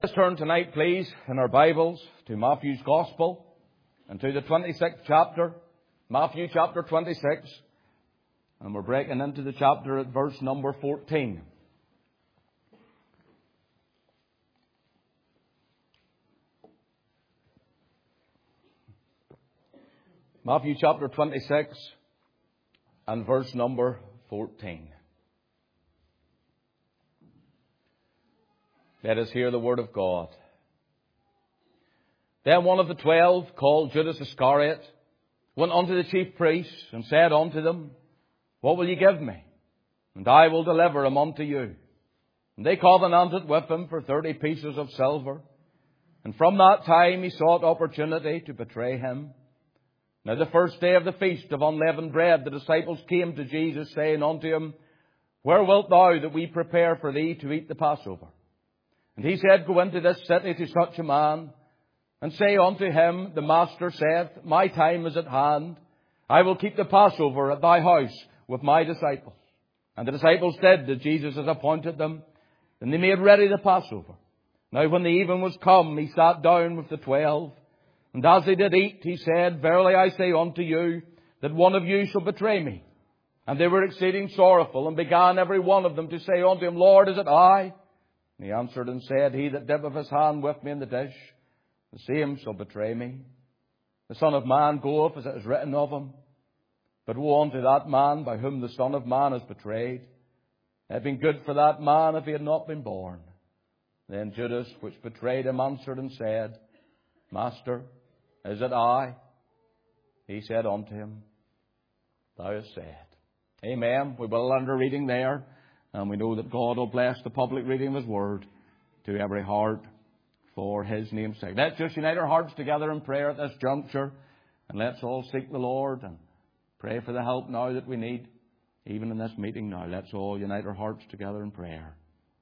Let's turn tonight, please, in our Bibles to Matthew's Gospel and to the 26th chapter, Matthew chapter 26. And we're breaking into the chapter at verse number 14. Matthew chapter 26 and verse number 14. Let us hear the word of God. Then one of the 12, called Judas Iscariot, went unto the chief priests and said unto them, What will ye give me? And I will deliver him unto you. And they covenanted with him for 30 pieces of silver. And from that time he sought opportunity to betray him. Now the first day of the feast of unleavened bread, the disciples came to Jesus, saying unto him, Where wilt thou that we prepare for thee to eat the Passover? And he said, Go into this city to such a man, and say unto him, The Master saith, My time is at hand. I will keep the Passover at thy house with my disciples. And the disciples did as Jesus had appointed them, and they made ready the Passover. Now when the even was come, he sat down with the 12. And as they did eat, he said, Verily I say unto you, that one of you shall betray me. And they were exceeding sorrowful, and began every one of them to say unto him, Lord, is it I? And he answered and said, He that dippeth his hand with me in the dish, the same shall betray me. The Son of Man goeth as it is written of him. But woe unto that man by whom the Son of Man is betrayed. It had been good for that man if he had not been born. Then Judas, which betrayed him, answered and said, Master, is it I? He said unto him, Thou hast said. Amen. We will end our reading there. And we know that God will bless the public reading of His Word to every heart for His name's sake. Let's just unite our hearts together in prayer at this juncture. And let's all seek the Lord and pray for the help now that we need, even in this meeting now. Let's all unite our hearts together in prayer.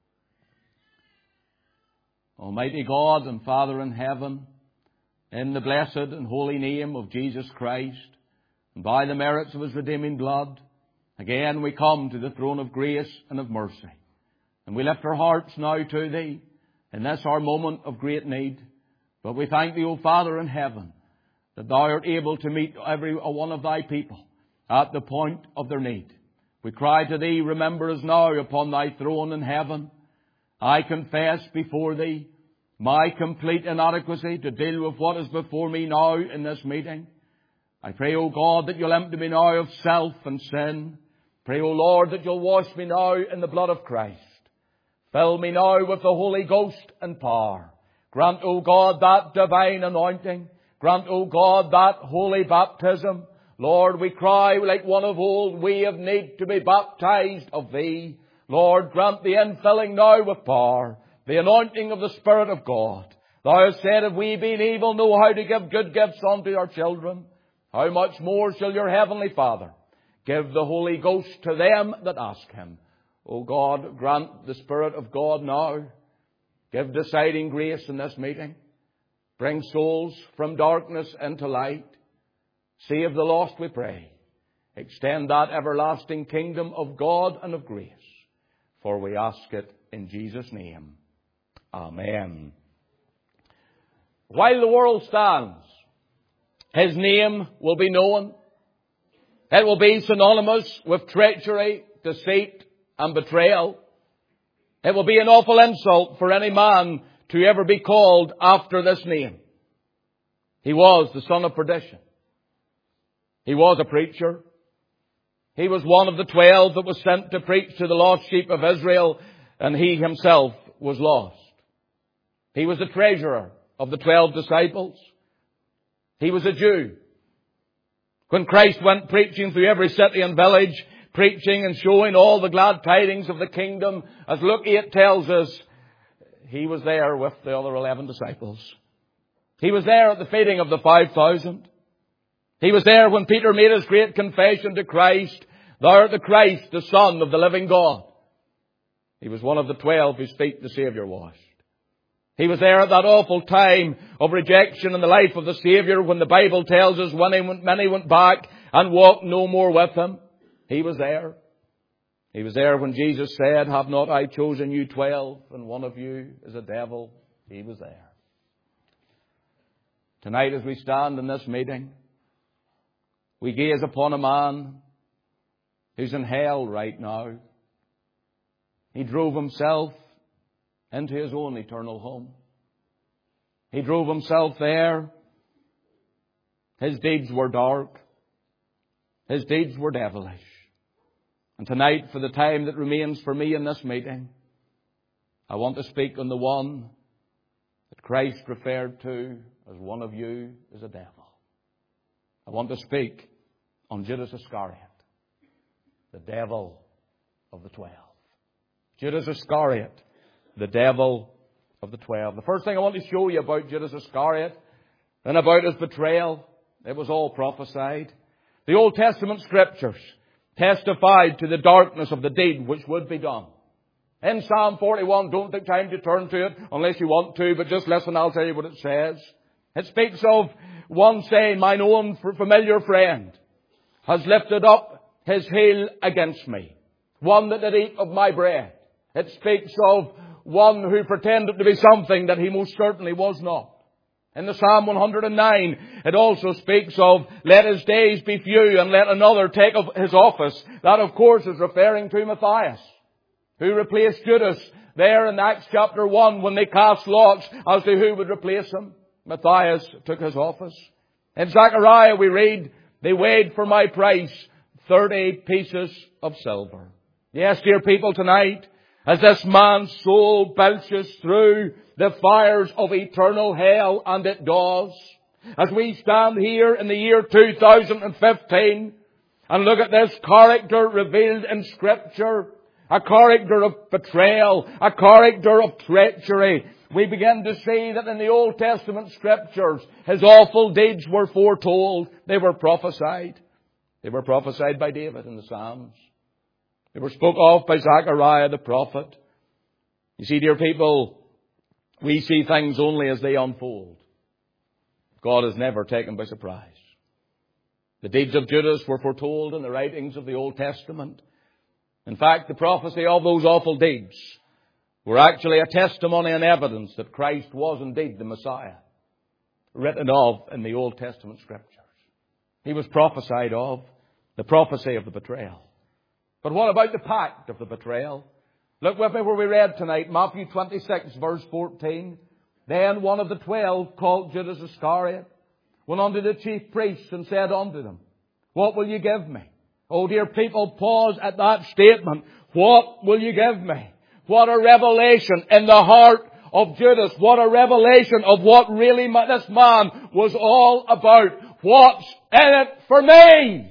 Almighty God and Father in heaven, in the blessed and holy name of Jesus Christ, and by the merits of His redeeming blood, again we come to the throne of grace and of mercy. And we lift our hearts now to Thee in this our moment of great need. But we thank Thee, O Father in heaven, that Thou art able to meet every one of Thy people at the point of their need. We cry to Thee, remember us now upon Thy throne in heaven. I confess before Thee my complete inadequacy to deal with what is before me now in this meeting. I pray, O God, that You'll empty me now of self and sin. Pray, O Lord, that You'll wash me now in the blood of Christ. Fill me now with the Holy Ghost and power. Grant, O God, that divine anointing. Grant, O God, that holy baptism. Lord, we cry like one of old, we have need to be baptized of Thee. Lord, grant the infilling now with power, the anointing of the Spirit of God. Thou hast said, if we being evil know how to give good gifts unto our children, how much more shall your heavenly Father give the Holy Ghost to them that ask Him. O God, grant the Spirit of God now. Give deciding grace in this meeting. Bring souls from darkness into light. Save the lost, we pray. Extend that everlasting kingdom of God and of grace. For we ask it in Jesus' name. Amen. While the world stands, His name will be known. It will be synonymous with treachery, deceit, and betrayal. It will be an awful insult for any man to ever be called after this name. He was the son of perdition. He was a preacher. He was one of the 12 that was sent to preach to the lost sheep of Israel, and he himself was lost. He was the treasurer of the 12 disciples. He was a Jew. When Christ went preaching through every city and village, preaching and showing all the glad tidings of the kingdom, as Luke 8 tells us, He was there with the other 11 disciples. He was there at the feeding of the 5,000. He was there when Peter made his great confession to Christ, Thou art the Christ, the Son of the living God. He was one of the 12 whose feet the Saviour washed. He was there at that awful time of rejection in the life of the Saviour, when the Bible tells us many went back and walked no more with Him. He was there. He was there when Jesus said, Have not I chosen you 12, and one of you is a devil? He was there. Tonight, as we stand in this meeting, we gaze upon a man who's in hell right now. He drove himself into his own eternal home. He drove himself there. His deeds were dark. His deeds were devilish. And tonight, for the time that remains for me in this meeting, I want to speak on the one that Christ referred to as one of you is a devil. I want to speak on Judas Iscariot, the devil of the 12. Judas Iscariot, the devil of the 12. The first thing I want to show you about Judas Iscariot and about his betrayal, it was all prophesied. The Old Testament Scriptures testified to the darkness of the deed which would be done. In Psalm 41, don't take time to turn to it unless you want to, but just listen, I'll tell you what it says. It speaks of one saying, mine own familiar friend has lifted up his heel against me, one that did eat of my bread. It speaks of one who pretended to be something that he most certainly was not. In the Psalm 109, it also speaks of, let his days be few and let another take of his office. That, of course, is referring to Matthias, who replaced Judas there in Acts chapter 1 when they cast lots as to who would replace him. Matthias took his office. In Zechariah we read, they weighed for my price 30 pieces of silver. Yes, dear people, tonight, as this man's soul belches through the fires of eternal hell, and it does, as we stand here in the year 2015 and look at this character revealed in Scripture, a character of betrayal, a character of treachery, we begin to see that in the Old Testament Scriptures, his awful deeds were foretold. They were prophesied. They were prophesied by David in the Psalms. They were spoke of by Zechariah the prophet. You see, dear people, we see things only as they unfold. God is never taken by surprise. The deeds of Judas were foretold in the writings of the Old Testament. In fact, the prophecy of those awful deeds were actually a testimony and evidence that Christ was indeed the Messiah, written of in the Old Testament Scriptures. He was prophesied of, the prophecy of the betrayal. But what about the pact of the betrayal? Look with me where we read tonight, Matthew 26, verse 14. Then one of the 12, called Judas Iscariot, went unto the chief priests and said unto them, what will you give me? Oh, dear people, pause at that statement. What will you give me? What a revelation in the heart of Judas. What a revelation of what really this man was all about. What's in it for me?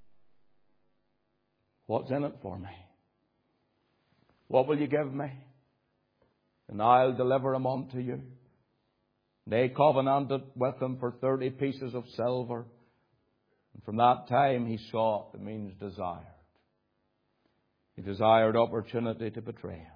What's in it for me? What will you give me? And I'll deliver him unto you. They covenanted with him for 30 pieces of silver. And from that time he sought, it means desired. He desired opportunity to betray him.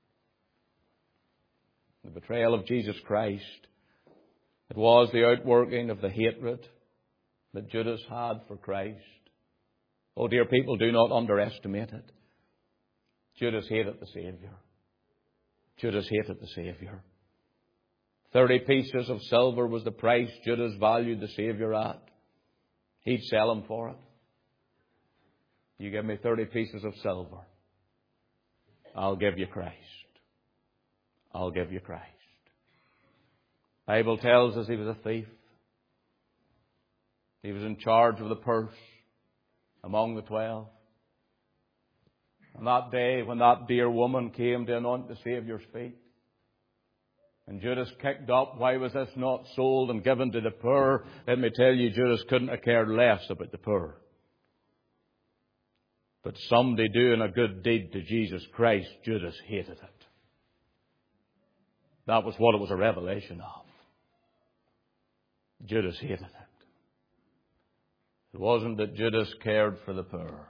The betrayal of Jesus Christ, it was the outworking of the hatred that Judas had for Christ. Oh, dear people, do not underestimate it. Judas hated the Saviour. Judas hated the Saviour. 30 pieces of silver was the price Judas valued the Saviour at. He'd sell him for it. You give me 30 pieces of silver, I'll give you Christ. I'll give you Christ. The Bible tells us he was a thief. He was in charge of the purse among the 12. On that day when that dear woman came to anoint the Saviour's feet, and Judas kicked up, why was this not sold and given to the poor? Let me tell you, Judas couldn't have cared less about the poor. But somebody doing a good deed to Jesus Christ, Judas hated it. That was what it was a revelation of. Judas hated it. It wasn't that Judas cared for the poor.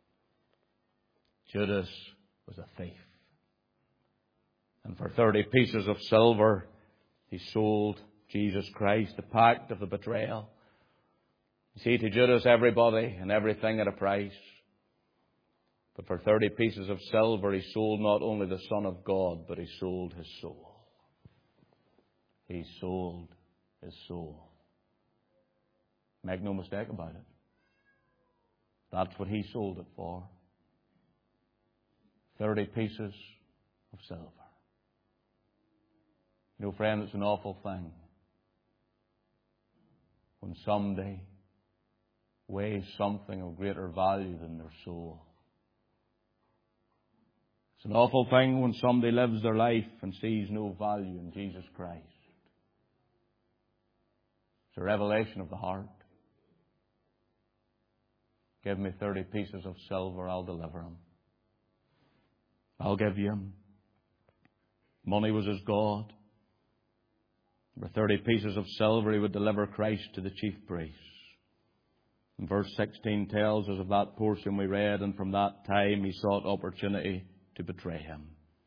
Judas was a thief. And for 30 pieces of silver, he sold Jesus Christ, the pact of the betrayal. You see, to Judas, everybody and everything at a price. But for 30 pieces of silver, he sold not only the Son of God, but he sold his soul. He sold his soul. Make no mistake about it. That's what he sold it for. 30 pieces of silver. You know, friend, it's an awful thing when somebody weighs something of greater value than their soul. It's an awful thing when somebody lives their life and sees no value in Jesus Christ. It's a revelation of the heart. Give me 30 pieces of silver, I'll deliver him. I'll give you him. Money was his God. For 30 pieces of silver, he would deliver Christ to the chief priests. And verse 16 tells us of that portion we read, and from that time he sought opportunity to betray him,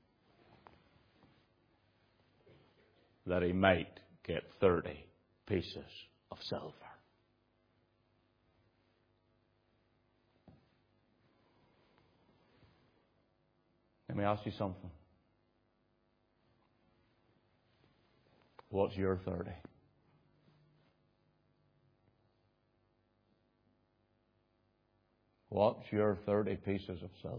that he might get 30 pieces of silver. Let me ask you something. What's your 30? What's your 30 pieces of silver?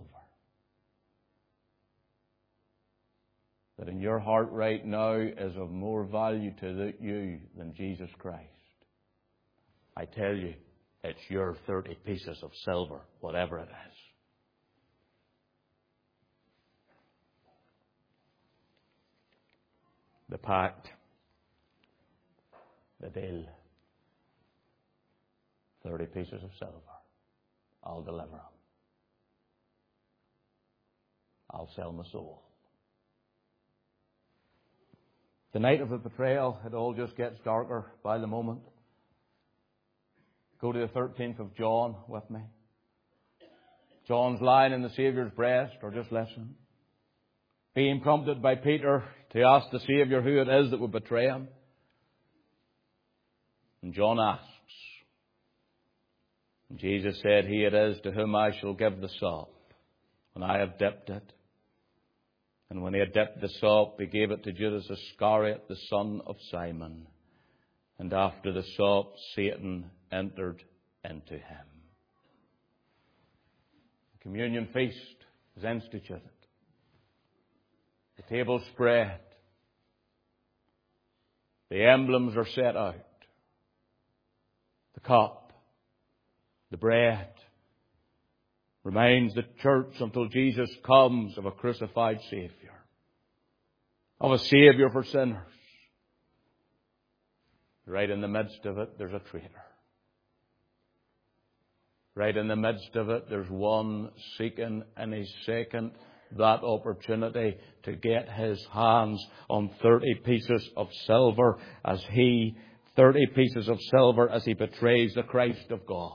That in your heart right now is of more value to you than Jesus Christ. I tell you, it's your 30 pieces of silver, whatever it is. The pact, the deal, 30 pieces of silver. I'll deliver them. I'll sell my soul. The night of the betrayal, it all just gets darker by the moment. Go to the 13th of John with me. John's lying in the Saviour's breast, or just listen. Being prompted by Peter to ask the Saviour who it is that would betray him. And John asks. And Jesus said, He it is to whom I shall give the sop, when I have dipped it. And when he had dipped the sop, he gave it to Judas Iscariot, the son of Simon. And after the sop, Satan entered into him. The communion feast is instituted. The table spread. The emblems are set out. The cup, the bread, reminds the church until Jesus comes of a crucified Saviour, of a Saviour for sinners. Right in the midst of it, there's a traitor. Right in the midst of it, there's one seeking in his second that opportunity to get his hands on 30 pieces of silver as he betrays the Christ of God.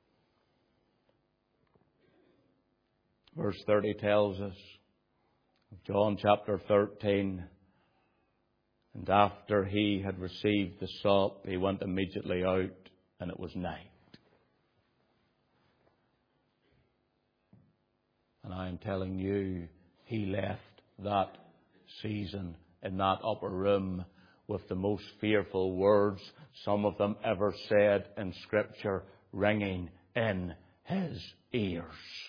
Verse 30 tells us of John chapter 13, and after he had received the sop, he went immediately out, and it was night. And I am telling you, he left that season in that upper room with the most fearful words, some of them ever said in Scripture, ringing in his ears.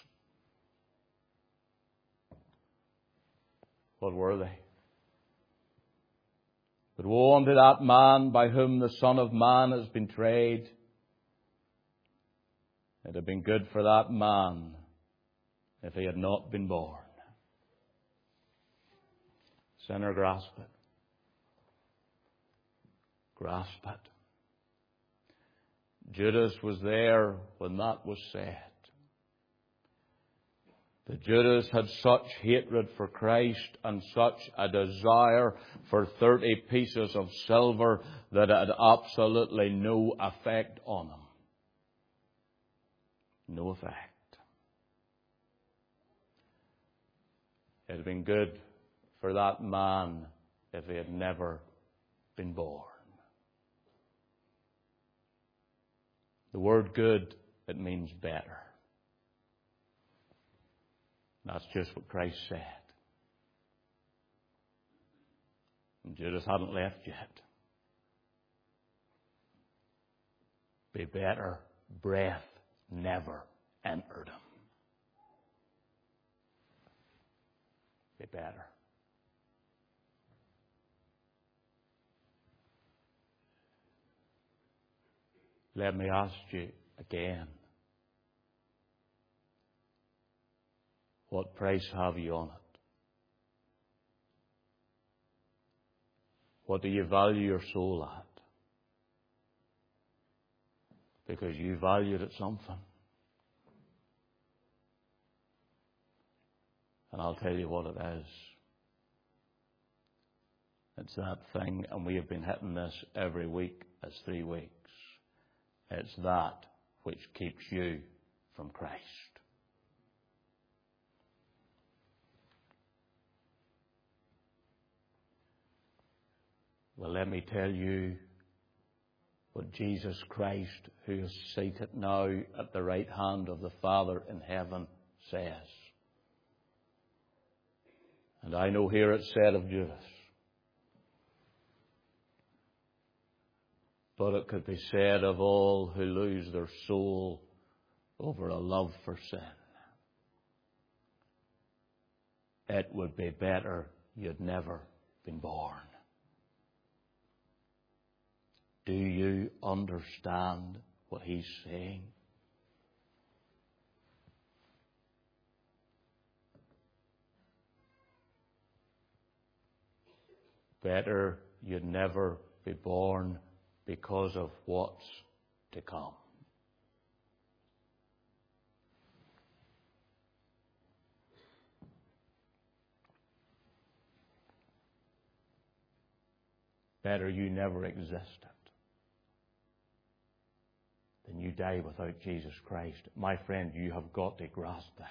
What were they? But woe unto that man by whom the Son of Man has been betrayed. It had been good for that man if he had not been born. Sinner, grasp it. Grasp it. Judas was there when that was said. That Judas had such hatred for Christ and such a desire for 30 pieces of silver that it had absolutely no effect on him. No effect. It had been good for that man if he had never been born. The word good, it means better. That's just what Christ said. And Judas hadn't left yet. be better breath never entered him. Be better. Let me ask you again. What price have you on it? What do you value your soul at? Because you valued it something. And I'll tell you what it is. It's that thing, and we have been hitting this every week as 3 weeks. It's that which keeps you from Christ. Well, let me tell you what Jesus Christ, who is seated now at the right hand of the Father in heaven, says. And I know here it's said of Judas, but it could be said of all who lose their soul over a love for sin. It would be better you'd never been born. Do you understand what he's saying? Better you'd never be born because of what's to come. Better you never existed than you die without Jesus Christ. My friend, you have got to grasp this.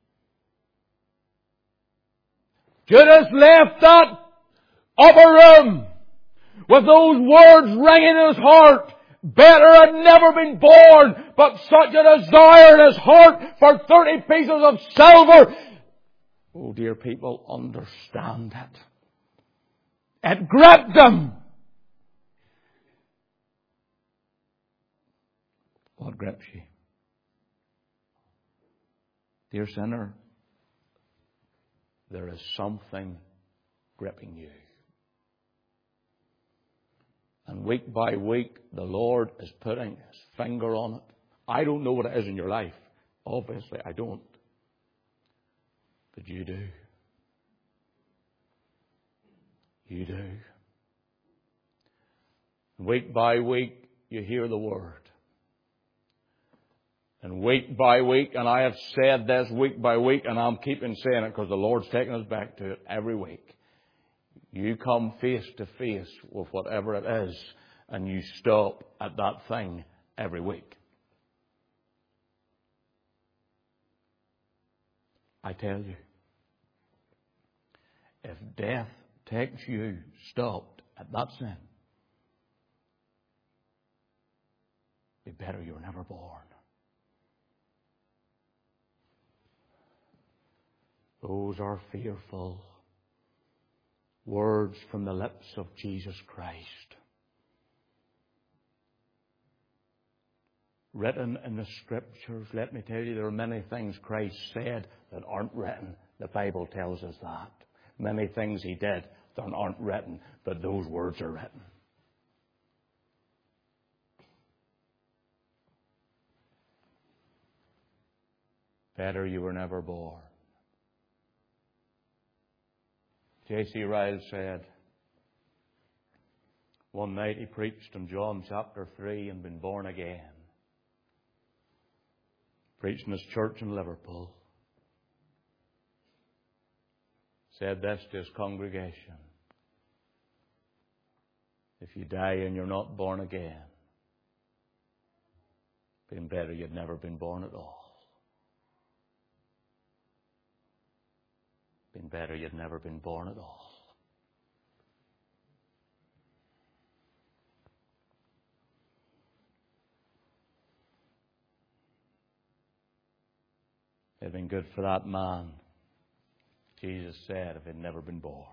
Judas left that upper room with those words ringing in his heart. Better had never been born, but such a desire in his heart for 30 pieces of silver. Oh, dear people, understand it. It gripped them. What grips you? Dear sinner, there is something gripping you. And week by week, the Lord is putting His finger on it. I don't know what it is in your life. Obviously, I don't. But you do. You do. And week by week, you hear the Word. And week by week, and I have said this week by week, and I'm keeping saying it because the Lord's taking us back to it every week. You come face to face with whatever it is, and you stop at that thing every week. I tell you, if death takes you stopped at that sin, it'd be better you were never born. Those are fearful words from the lips of Jesus Christ. Written in the Scriptures. Let me tell you, there are many things Christ said that aren't written. The Bible tells us that. Many things He did that aren't written, but those words are written. Better you were never born. J.C. Ryle said, one night he preached in John chapter 3 and been born again. Preached in his church in Liverpool. Said this to his congregation. If you die and you're not born again, been better you'd never been born at all. Been better you'd never been born at all. It'd been good for that man, Jesus said, if he'd never been born.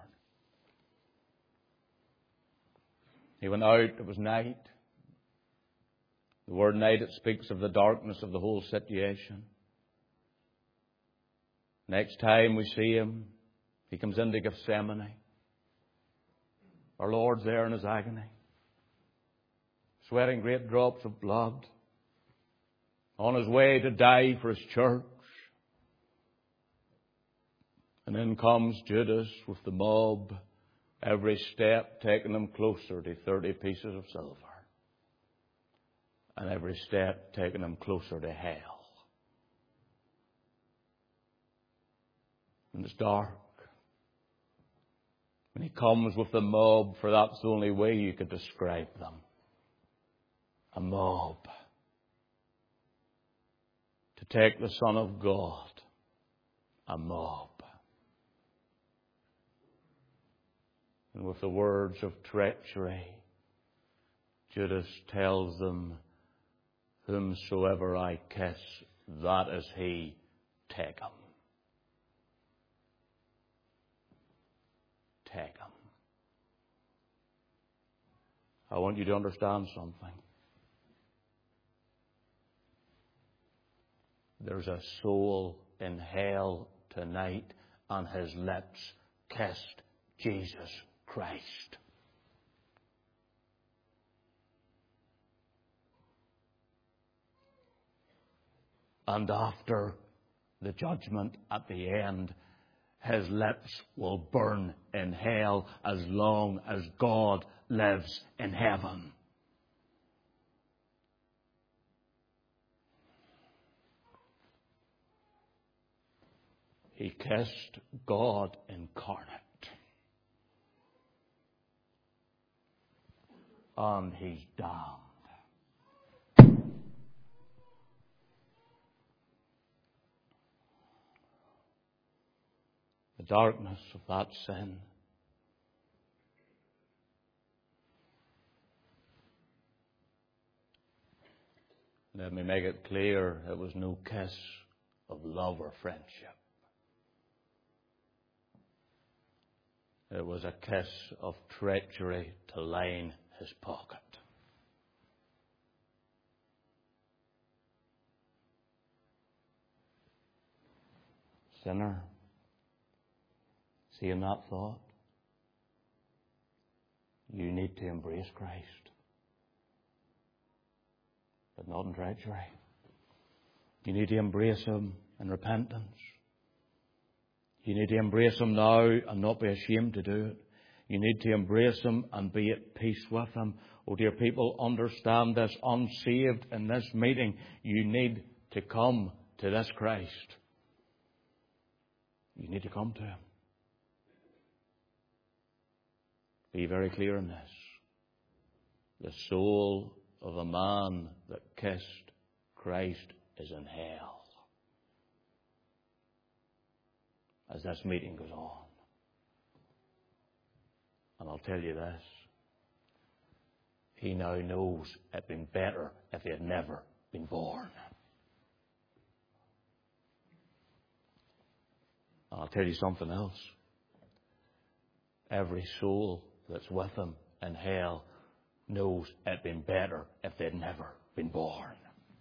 He went out, it was night. The word night, it speaks of the darkness of the whole situation. Next time we see him, he comes into Gethsemane. Our Lord's there in his agony, sweating great drops of blood, on his way to die for his church. And then comes Judas with the mob, every step taking him closer to 30 pieces of silver, and every step taking him closer to hell. And it's dark. When he comes with the mob, for that's the only way you could describe them. A mob. To take the Son of God. A mob. And with the words of treachery, Judas tells them, whomsoever I kiss, that is he, take him. Take him. I want you to understand something. There's a soul in hell tonight, and his lips kissed Jesus Christ. And after the judgment at the end, his lips will burn in hell as long as God lives in heaven. He kissed God incarnate. And he's damned. The darkness of that sin. Let me make it clear, it was no kiss of love or friendship. It was a kiss of treachery to line his pocket. Sinner, seeing that thought, you need to embrace Christ, but not in treachery. You need to embrace him in repentance. You need to embrace him now and not be ashamed to do it. You need to embrace him and be at peace with him. Oh, dear people, understand this. Unsaved in this meeting, you need to come to this Christ. You need to come to him. Be very clear in this. The soul of a man that kissed Christ is in hell as this meeting goes on. And I'll tell you this. He now knows it'd been better if he had never been born. And I'll tell you something else. Every soul that's with him in hell knows it'd been better if they'd never been born.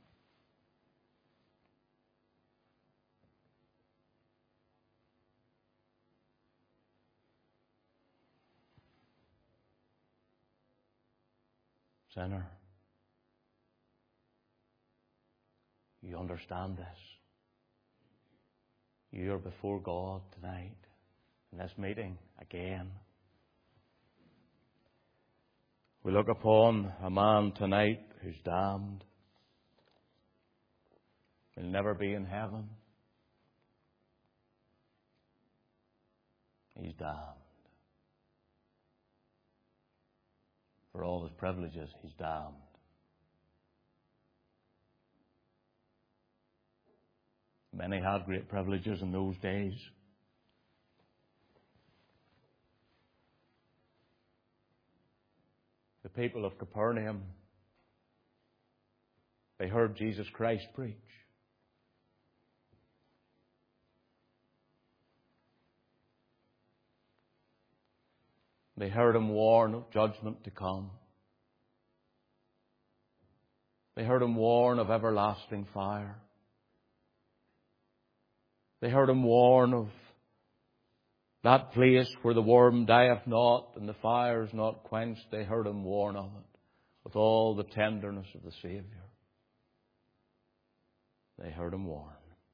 Sinner, you understand this. You are before God tonight in this meeting again. We look upon a man tonight who's damned. He'll never be in heaven. He's damned. For all his privileges, he's damned. Many had great privileges in those days. The people of Capernaum, they heard Jesus Christ preach. They heard him warn of judgment to come. They heard him warn of everlasting fire. They heard him warn of that place where the worm dieth not and the fire is not quenched. They heard him warn of it with all the tenderness of the Saviour. They heard him warn.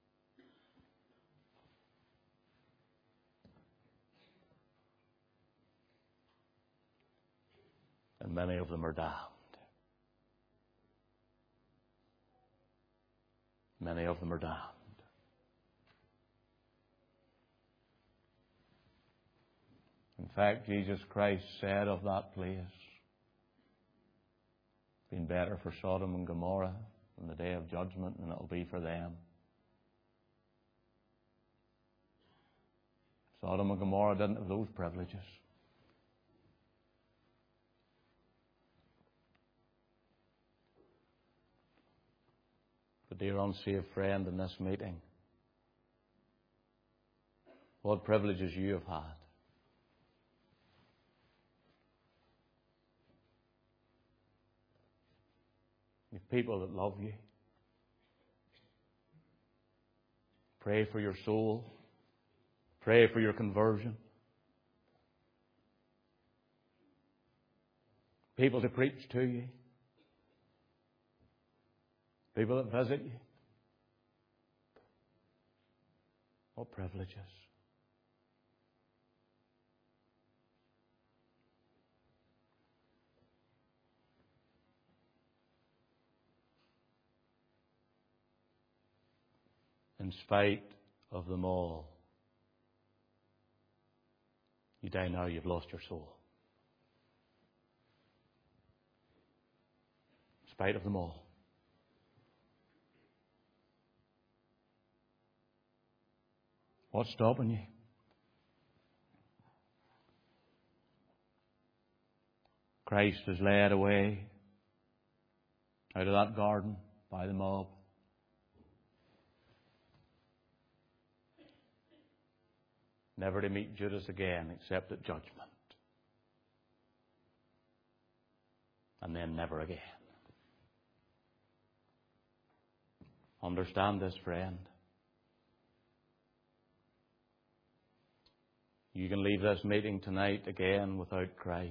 And many of them are damned. Many of them are damned. In fact, Jesus Christ said of that place, it's been better for Sodom and Gomorrah on the day of judgment than it'll be for them. Sodom and Gomorrah didn't have those privileges. But dear unsaved friend in this meeting, what privileges you have had. You've people that love you. Pray for your soul. Pray for your conversion. People to preach to you. People that visit you. What privileges. In spite of them all, you die now, you've lost your soul. In spite of them all. What's stopping you? Christ is led away out of that garden by the mob. Never to meet Judas again except at judgment. And then never again. Understand this, friend. You can leave this meeting tonight again without Christ.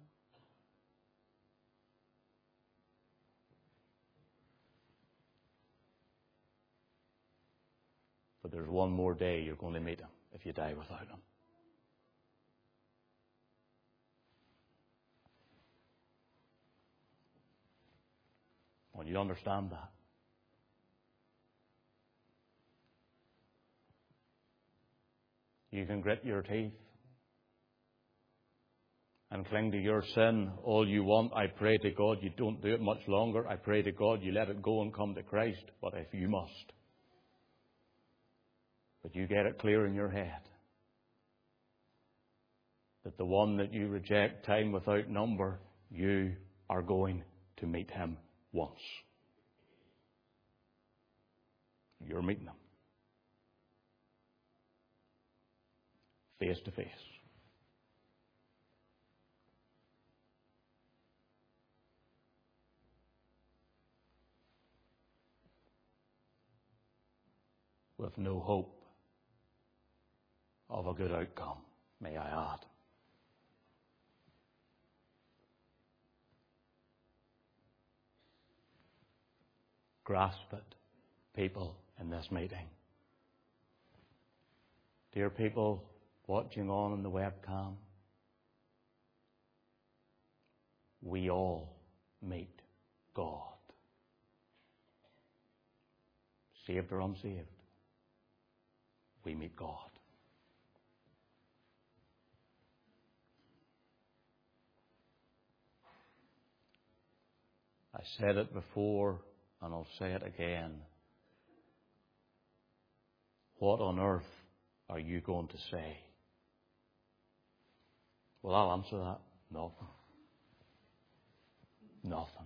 But there's one more day you're going to meet Him if you die without Him. When you understand that, you can grit your teeth and cling to your sin all you want. I pray to God you don't do it much longer. I pray to God you let it go and come to Christ. But if you must, but you get it clear in your head that the one that you reject time without number, you are going to meet Him once. You're meeting Him face to face. With no hope of a good outcome, may I add. Grasp it, people in this meeting. Dear people watching on the webcam, we all meet God. Saved or unsaved, we meet God. I said it before and I'll say it again. What on earth are you going to say? Well, I'll answer that. Nothing. Nothing.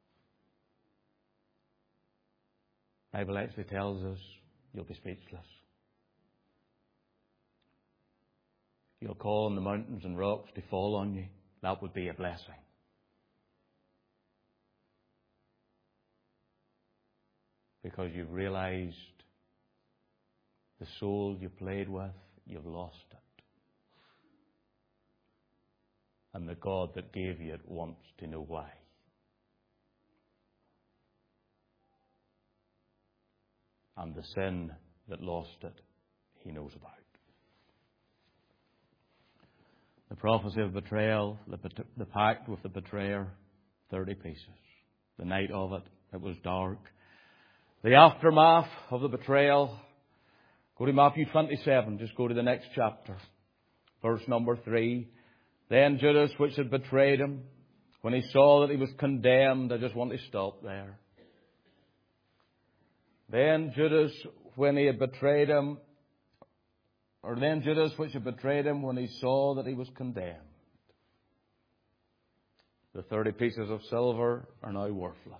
The Bible actually tells us you'll be speechless. You'll call on the mountains and rocks to fall on you. That would be a blessing. because you've realized the soul you played with, you've lost it. And the God that gave you it wants to know why. And the sin that lost it, He knows about. The prophecy of betrayal, the pact with the betrayer, 30 pieces. The night of it, it was dark. The aftermath of the betrayal, go to Matthew 27, just go to the next chapter. Verse number 3. Then Judas, which had betrayed him, when he saw that he was condemned, I just want to stop there. Then Judas, when he had betrayed him, then Judas, which had betrayed him, when he saw that he was condemned. The 30 pieces of silver are now worthless.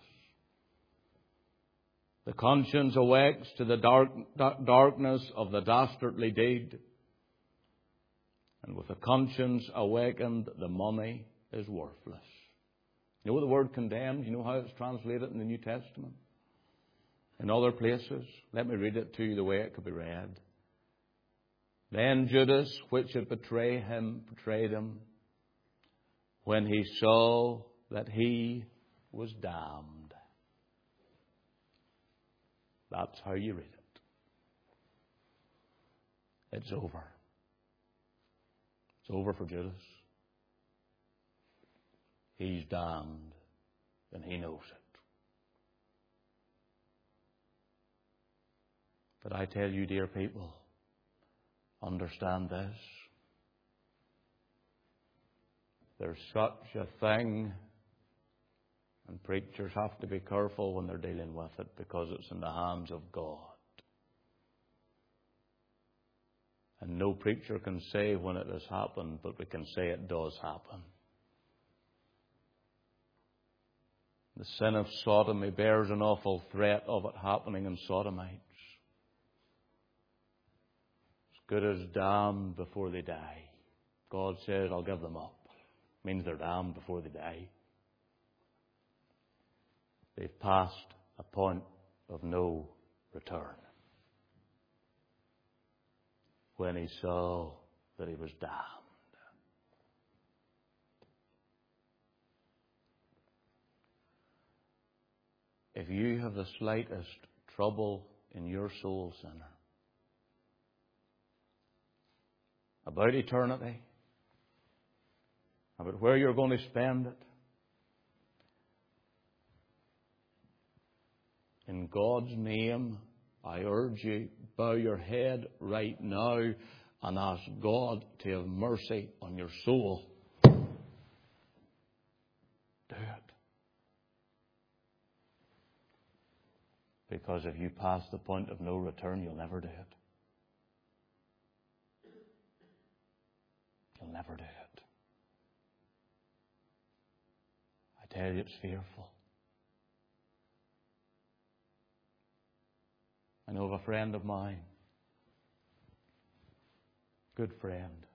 The conscience awakes to the darkness of the dastardly deed. And with the conscience awakened, the money is worthless. You know what the word condemned? You know how it's translated in the New Testament? In other places. Let me read it to you the way it could be read. Then Judas, which had betrayed him, when he saw that he was damned. That's how you read it. It's over. It's over for Judas. He's damned, and he knows it. But I tell you, dear people, understand this. There's such a thing, and preachers have to be careful when they're dealing with it because it's in the hands of God. And no preacher can say when it has happened, but we can say it does happen. The sin of sodomy bears an awful threat of it happening in sodomites. As good as damned before they die. God says, I'll give them up. It means they're damned before they die. They've passed a point of no return. When he saw that he was damned. If you have the slightest trouble in your soul, sinner, about eternity, about where you're going to spend it, in God's name, I urge you, bow your head right now and ask God to have mercy on your soul. Do it. Because if you pass the point of no return, you'll never do it. You'll never do it. I tell you, it's fearful. I know of a friend of mine, good friend,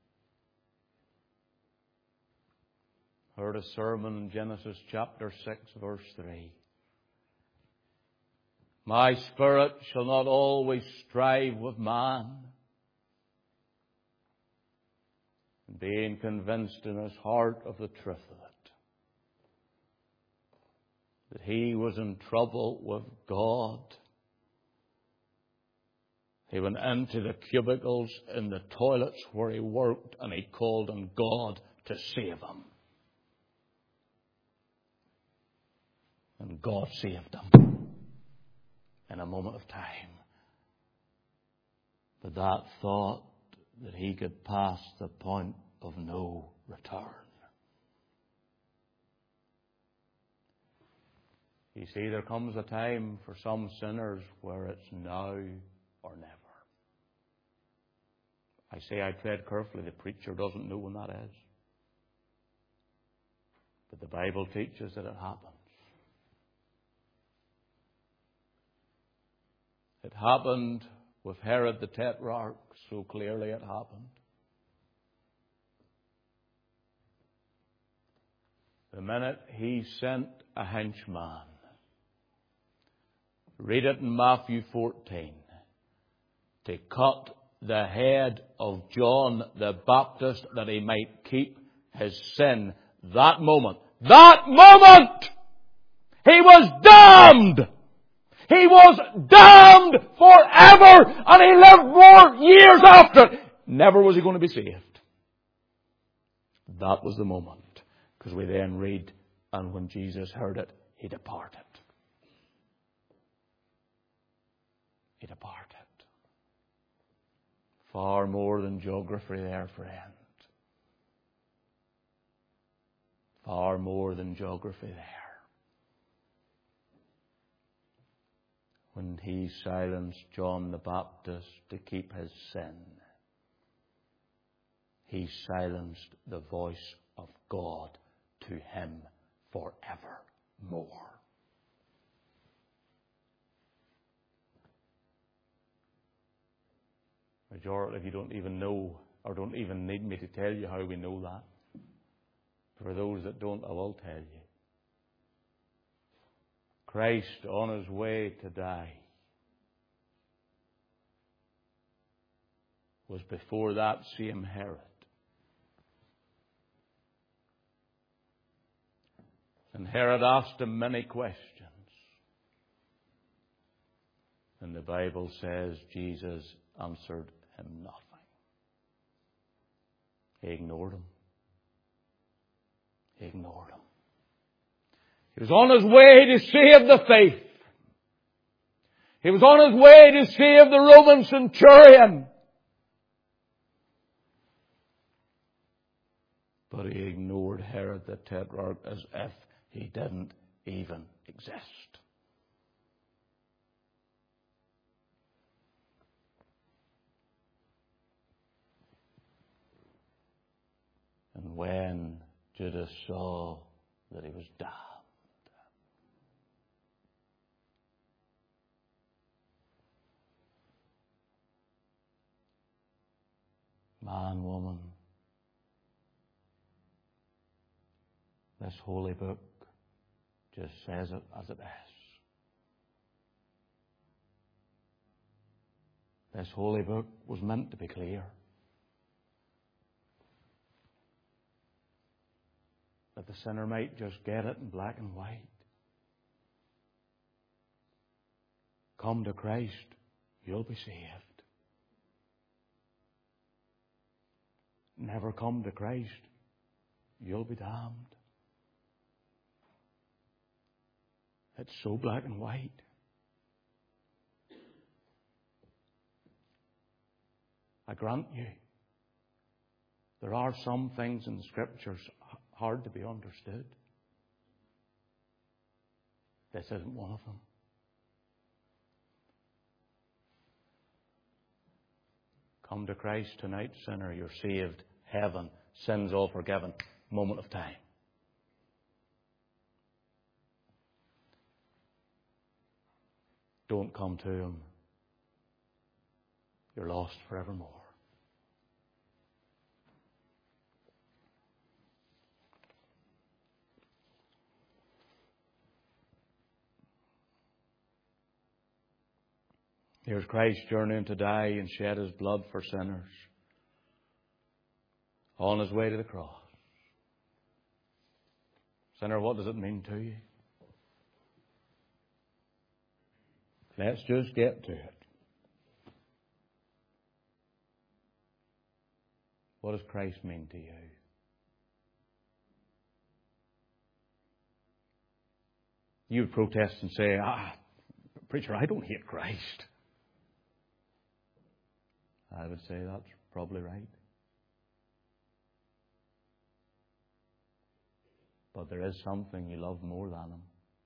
heard a sermon in Genesis chapter 6, verse 3. My spirit shall not always strive with man, being convinced in his heart of the truth of it, that he was in trouble with God. He went into the cubicles in the toilets where he worked and he called on God to save him. And God saved him in a moment of time. But that thought that he could pass the point of no return. You see, there comes a time for some sinners where it's now or never. I say I tread carefully. The preacher doesn't know when that is. But the Bible teaches that it happens. It happened with Herod the Tetrarch, so clearly it happened. The minute he sent a henchman, Read it in Matthew 14. To cut the head of John the Baptist that he might keep his sin. That moment, he was damned! He was damned forever! And he lived more years after it. Never was he going to be saved. That was the moment. Because we then read, and when Jesus heard it, he departed. He departed. Far more than geography there, friend. Far more than geography there. When he silenced John the Baptist to keep his sin, he silenced the voice of God to him forevermore. Majority of you don't even know, or don't even need me to tell you how we know that. For those that don't, I will tell you. Christ, on his way to die, was before that same Herod. And Herod asked him many questions. And the Bible says Jesus answered him nothing. He ignored him. He ignored him. He was on his way to save the faith. He was on his way to save the Roman centurion. But he ignored Herod the Tetrarch as if he didn't even exist. And when Judas saw that he was damned, man, woman, this holy book just says it as it is. This holy book was meant to be clear. That the sinner might just get it in black and white. Come to Christ, you'll be saved. Never come to Christ, you'll be damned. It's so black and white. I grant you, there are some things in the Scriptures hard to be understood. This isn't one of them. Come to Christ tonight, sinner. You're saved. Heaven. Sins all forgiven. Moment of time. Don't come to Him. You're lost forevermore. Here's Christ journeying to die and shed His blood for sinners. On His way to the cross. Sinner, what does it mean to you? Let's just get to it. What does Christ mean to you? You would protest and say, preacher, I don't hate Christ. I would say that's probably right. But there is something you love more than Him.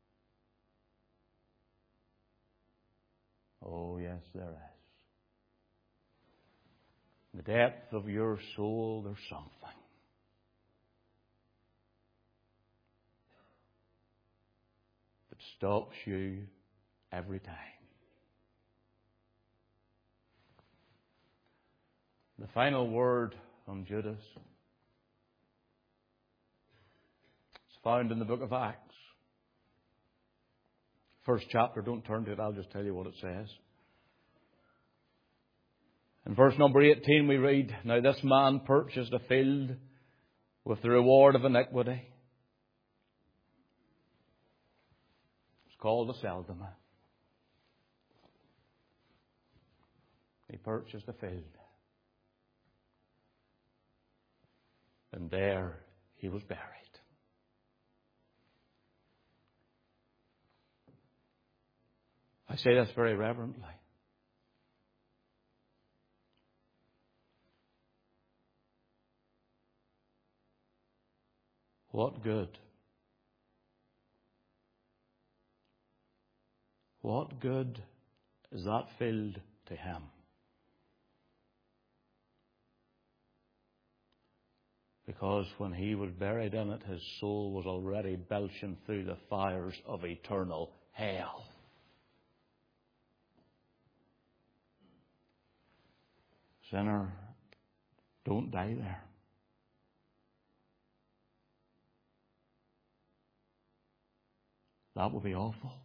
Oh, yes, there is. In the depth of your soul, there's something. That stops you every time. The final word on Judas is found in the book of Acts. first chapter. Don't turn to it. I'll just tell you what it says. In verse number 18 we read, "Now this man purchased a field with the reward of iniquity." It's called a Seldom. He purchased a field. And there he was buried. I say this very reverently. What good? What good is that field to him? Because when he was buried in it, his soul was already belching through the fires of eternal hell. Sinner, don't die there. That would be awful.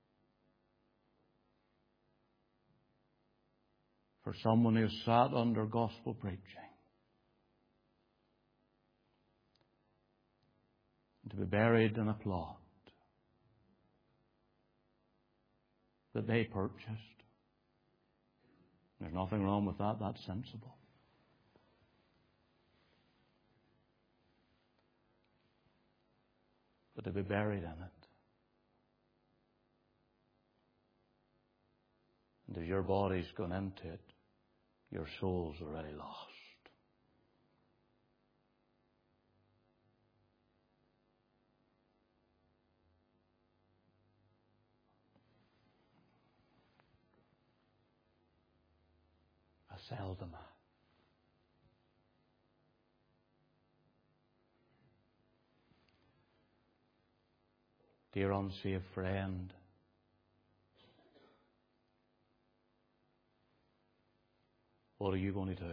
For someone who sat under gospel preaching, to be buried in a plot that they purchased. There's nothing wrong with that. That's sensible. But to be buried in it, and if your body's gone into it, your soul's already lost. Seldom. Dear unsaved friend, what are you going to do?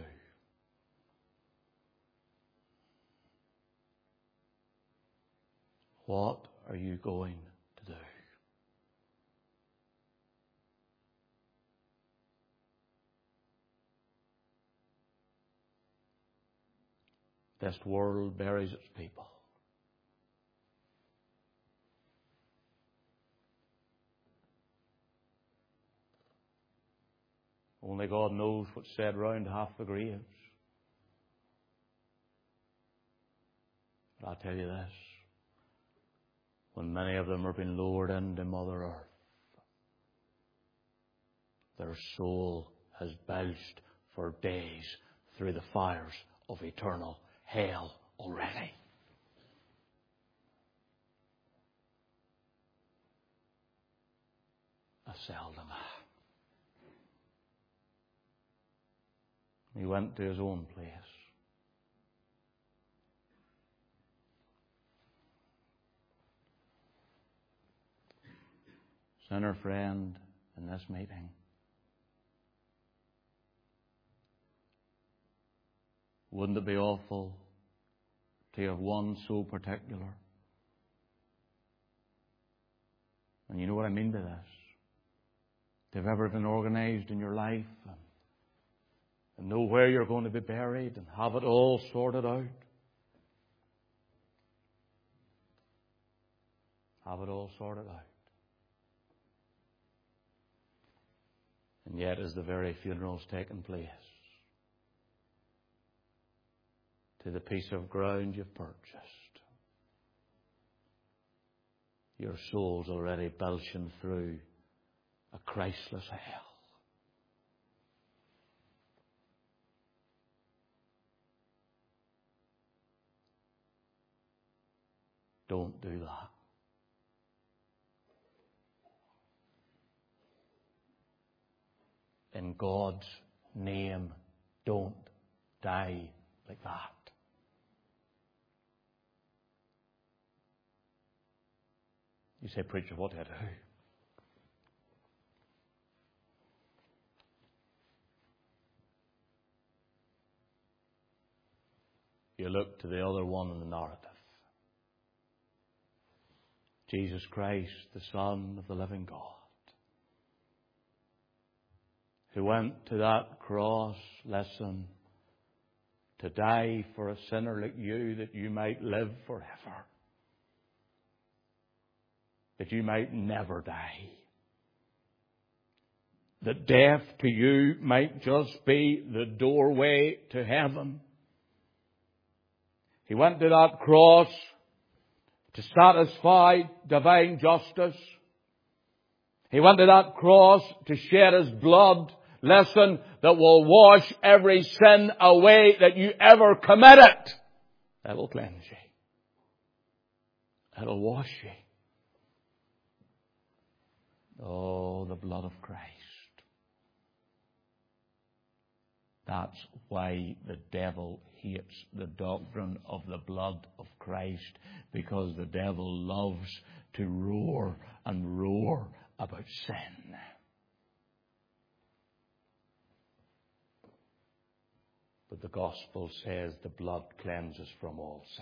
What are you going to do? This world buries its people. Only God knows what's said round half the graves. But I'll tell you this. When many of them are being lowered into Mother Earth, their soul has belched for days through the fires of eternal hell already. A Seldom. He went to his own place. Sinner friend in this meeting, wouldn't it be awful to have one so particular? And you know what I mean by this. To have everything organised in your life and know where you're going to be buried and have it all sorted out. Have it all sorted out. And yet as the very funeral's taking place, to the piece of ground you've purchased, your soul's already belching through a Christless hell. Don't do that. In God's name, don't die like that. You say, preacher, what do I do? You look to the other one in the narrative. Jesus Christ, the Son of the living God, who went to that cross, listen, to die for a sinner like you, that you might live forever, that you might never die, that death to you might just be the doorway to heaven. He went to that cross to satisfy divine justice. He went to that cross to shed His blood, listen, that will wash every sin away that you ever committed. That'll cleanse you. That'll wash you. Oh, the blood of Christ. That's why the devil hates the doctrine of the blood of Christ, because the devil loves to roar and roar about sin. But the gospel says the blood cleanses from all sin.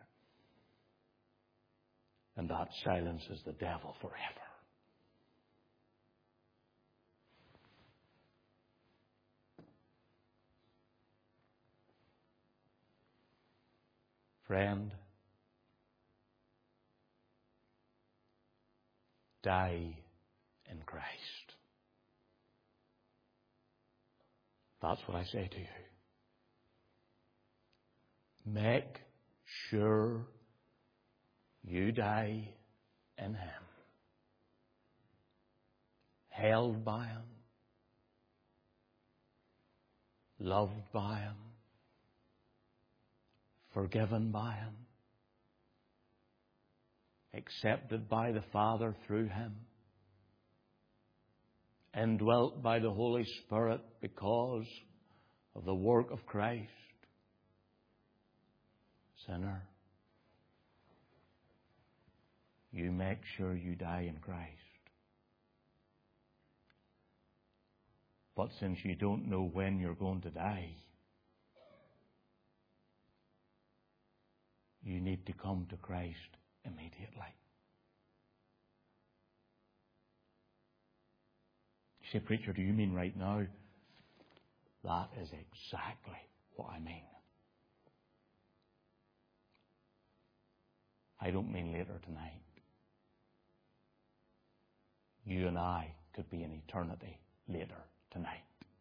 And that silences the devil forever. Friend, die in Christ. That's what I say to you. Make sure you die in Him. Held by Him. Loved by Him. Forgiven by Him. Accepted by the Father through Him. Indwelt by the Holy Spirit because of the work of Christ. Sinner, you make sure you die in Christ. But since you don't know when you're going to die, you need to come to Christ immediately. You say, preacher, do you mean right now? That is exactly what I mean. I don't mean later tonight. You and I could be in eternity later tonight.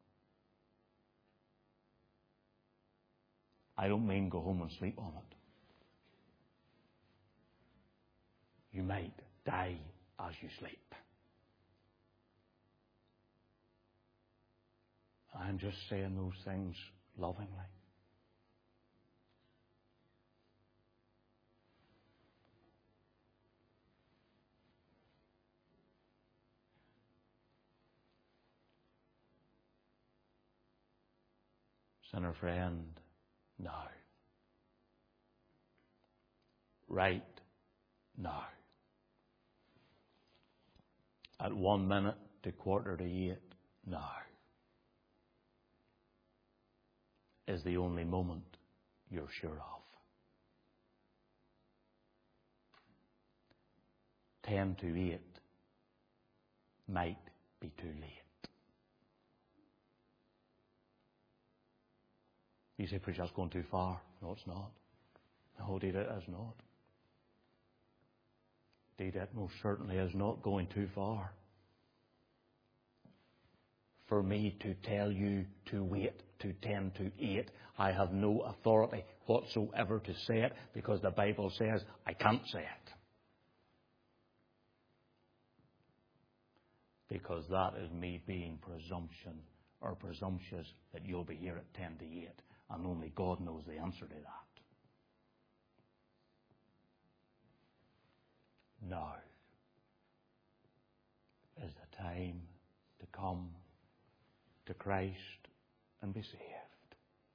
I don't mean go home and sleep on it. You might die as you sleep. I'm just saying those things lovingly. Sinner friend, now. Right now. At 1 minute to 7:45 now is the only moment you're sure of. 7:50 might be too late. You say, preacher, that's going too far. No, it's not. No, indeed it is not. Indeed it most certainly is not going too far. For me to tell you to wait to 7:50, I have no authority whatsoever to say it, because the Bible says I can't say it. Because that is me being presumptuous that you'll be here at 7:50, and only God knows the answer to that. Now is the time to come to Christ and be saved.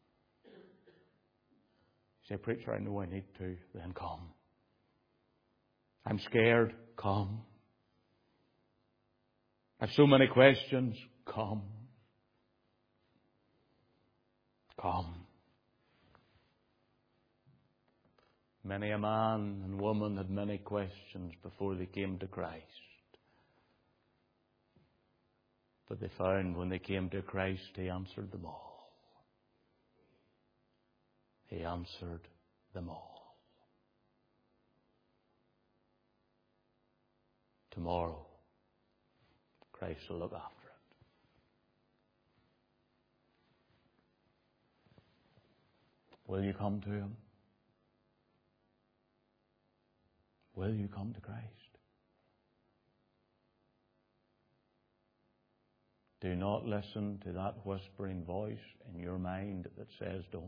You say, preacher, I know I need to. Then come. I'm scared. Come. I have so many questions. Come. Come. Many a man and woman had many questions before they came to Christ. But they found when they came to Christ, He answered them all. He answered them all. Tomorrow, Christ will look after it. Will you come to Him? Will you come to Christ? Do not listen to that whispering voice in your mind that says don't.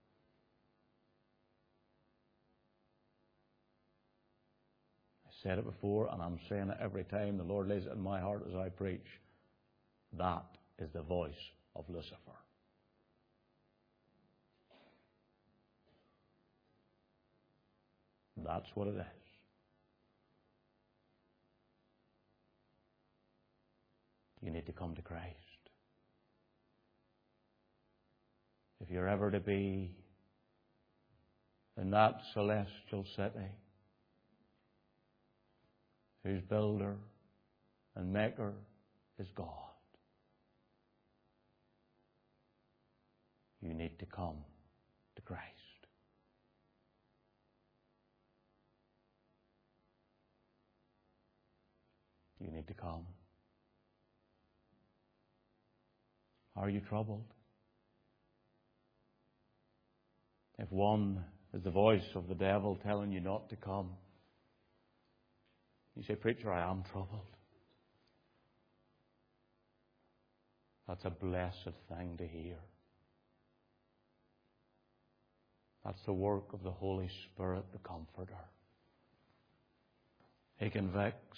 I said it before and I'm saying it every time the Lord lays it in my heart as I preach. That is the voice of Lucifer. That's what it is. You need to come to Christ. If you're ever to be in that celestial city whose builder and maker is God, you need to come to Christ. You need to come. Are you troubled? If one is the voice of the devil telling you not to come, you say, "Preacher, I am troubled." That's a blessed thing to hear. That's the work of the Holy Spirit, the Comforter. He convicts,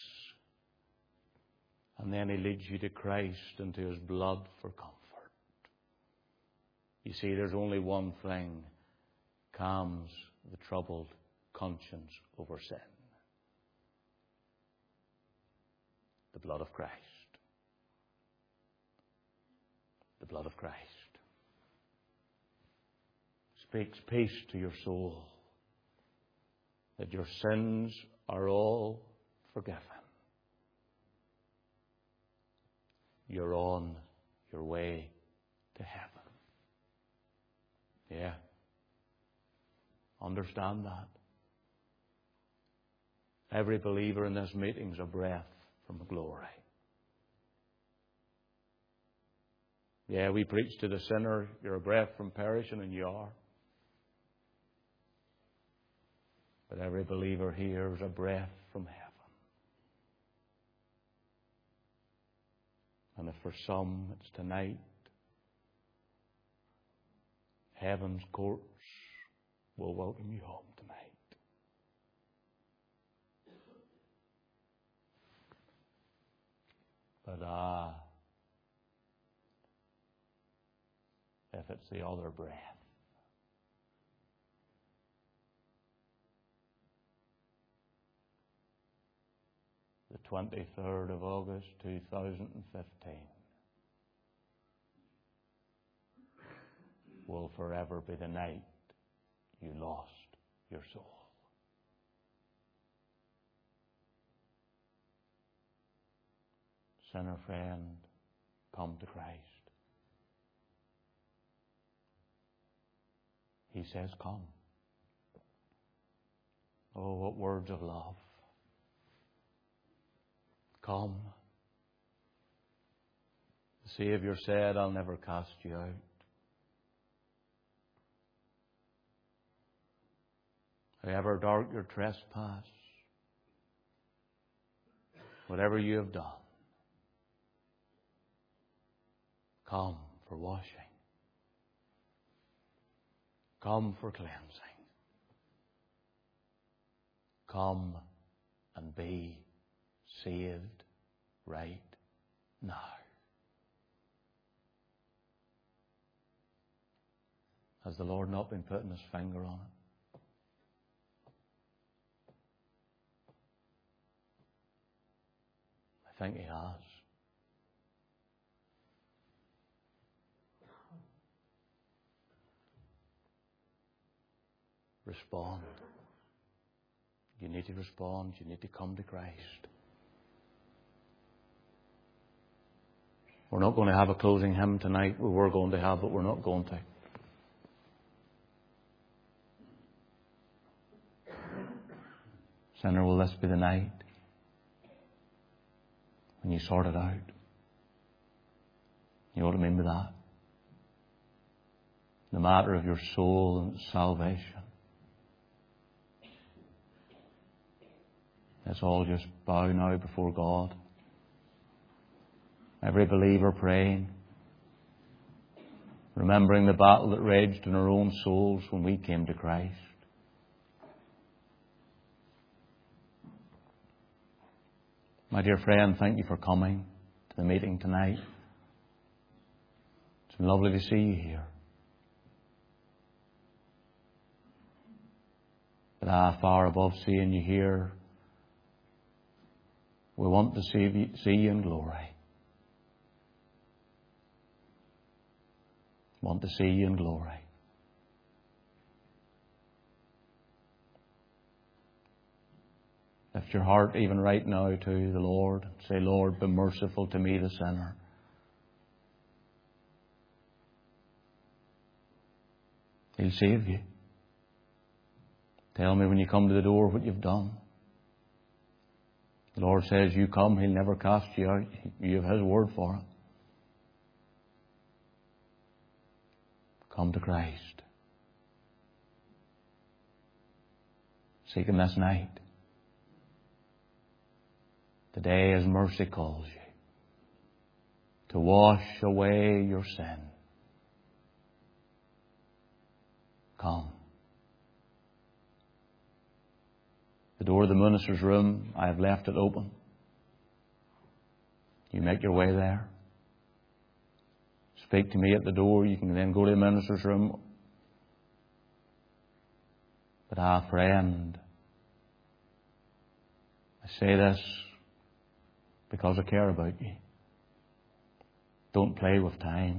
and then He leads you to Christ and to His blood for comfort. You see, there's only one thing calms the troubled conscience over sin. The blood of Christ. The blood of Christ speaks peace to your soul, that your sins are all forgiven. You're on your way to heaven. Yeah. Understand that. Every believer in this meeting is a breath from glory. Yeah, we preach to the sinner, you're a breath from perishing, and you are. But every believer here is a breath from heaven. And if for some it's tonight, heaven's courts will welcome you home tonight. But if it's the other breath, the 23rd of August 2015 will forever be the night you lost your soul. Sinner friend, come to Christ. He says, come. Oh, what words of love. Come. The Savior said, I'll never cast you out. However dark your trespass, whatever you have done, come for washing. Come for cleansing. Come and be saved right now. Has the Lord not been putting His finger on it? I think He has. Respond. You need to respond. You need to come to Christ. We're not going to have a closing hymn tonight. We were going to have, but we're not going to. Sinner, will this be the night when you sort it out? You know what I mean by that? The matter of your soul and salvation. Let's all just bow now before God. Every believer praying, remembering the battle that raged in our own souls when we came to Christ. My dear friend, thank you for coming to the meeting tonight. It's been lovely to see you here. But far above seeing you here, we want to see you in glory. Want to see you in glory. Lift your heart even right now to the Lord and say, Lord, be merciful to me, the sinner. He'll save you. Tell me when you come to the door what you've done. The Lord says, you come, He'll never cast you out. You have His word for it. Come to Christ. Seek Him this night. Today His mercy calls you to wash away your sin. Come. The door of the minister's room, I have left it open. You make your way there. Speak to me at the door. You can then go to the minister's room. But friend, I say this because I care about you. Don't play with time.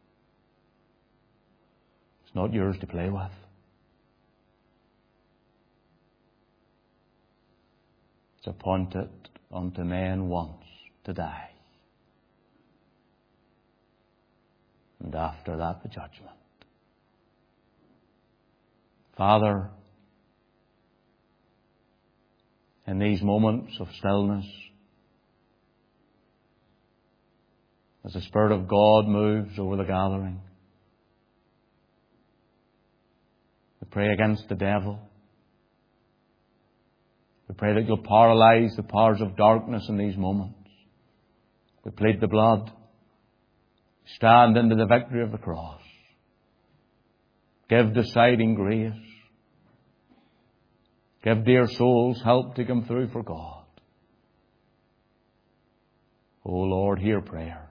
It's not yours to play with. It's appointed unto man once to die. And after that, the judgment. Father, in these moments of stillness, as the Spirit of God moves over the gathering, we pray against the devil. We pray that You'll paralyze the powers of darkness in these moments. We plead the blood. Stand into the victory of the cross. Give deciding grace. Give dear souls help to come through for God. O Lord, hear prayer.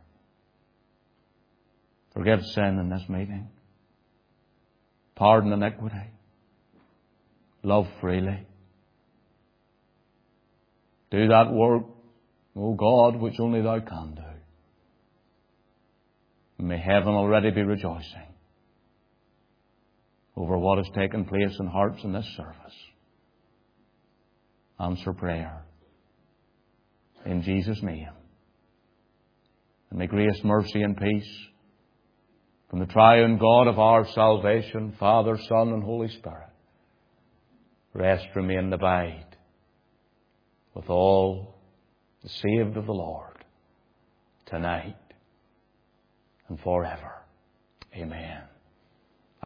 Forgive sin in this meeting. Pardon iniquity. Love freely. Do that work, O God, which only Thou can do. May heaven already be rejoicing over what has taken place in hearts in this service. Answer prayer in Jesus' name. And may grace, mercy and peace from the triune God of our salvation, Father, Son and Holy Spirit, rest, remain and abide with all the saved of the Lord tonight and forever. Amen.